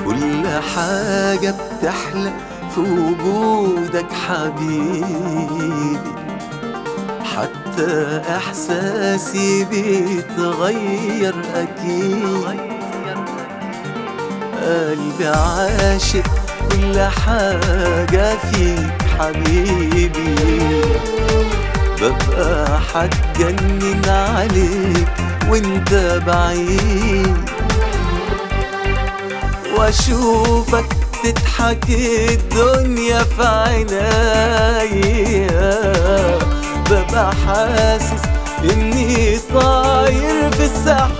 كل حاجة بتحلى في وجودك حبيبي، حتى إحساسي بيتغير أكيد. قلبي عاشق كل حاجة فيك حبيبي، ببقى حتجنن عليك وانت بعيد، واشوفك تضحك الدنيا في عينيا، ببقى حاسس اني طاير في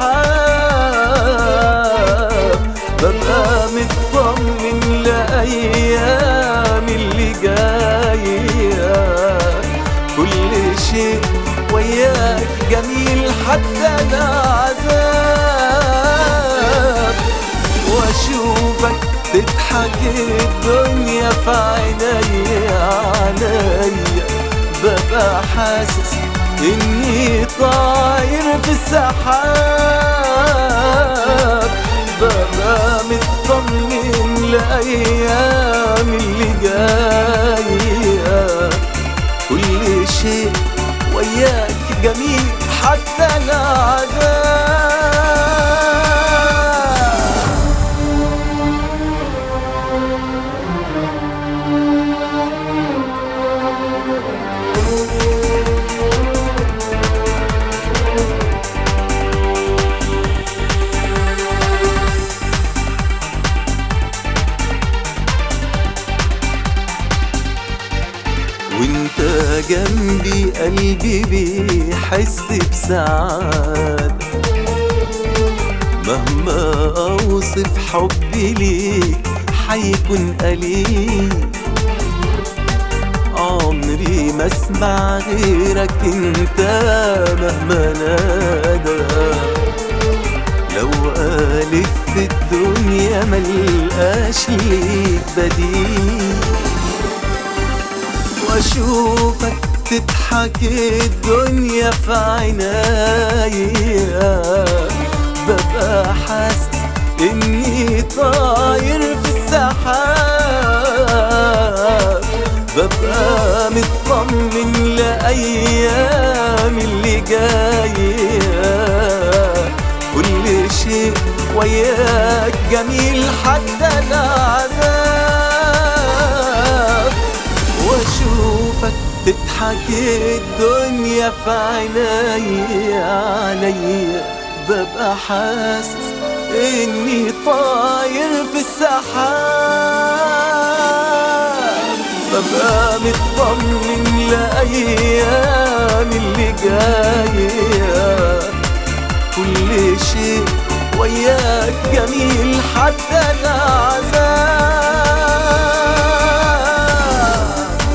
السحاب، ببقى مطمن لأيام اللي جاية. كل شيء وياك جميل حتى العذاب، واشوفك تضحك الدنيا في عينيا، ببقى حاسس اني طاير في السحاب، ببقى مطمن لأيام اللي جاية. كل شيء وياك جميل حتى العذاب. وانت جنبي قلبي بيحس بسعادة، مهما اوصف حبي ليك حيكون قليل. عمري ما اسمع غيرك انت مهما نادى، لو ألف في الدنيا ملقاش ليك بديل، واشوفك تضحك الدنيا في عينيا، ببقى حاسس اني طاير في السحاب، ببقى مطمن لأيام اللي جاية. كل شيء وياك جميل حتى العذاب، واشوفك تضحك الدنيا في عينيا، ببقى حاسس اني طاير في السحاب، ببقى مطمن لأيام اللي جاية. كل شيء وياك جميل حتى العذاب.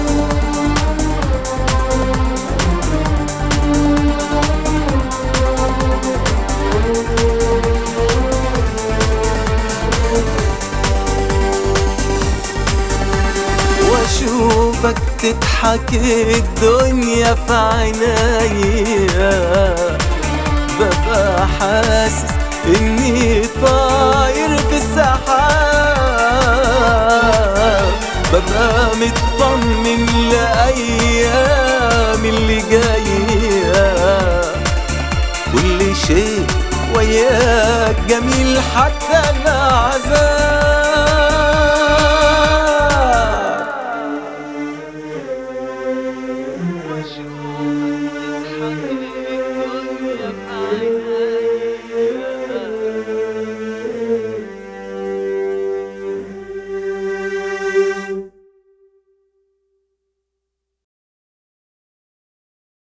واشوفك تضحك الدنيا في عينيا، ببقى حاسس اني طاير في السحاب، ببقى مطمن لأيام اللي جاية. كل شيء وياك جميل حتى العذاب.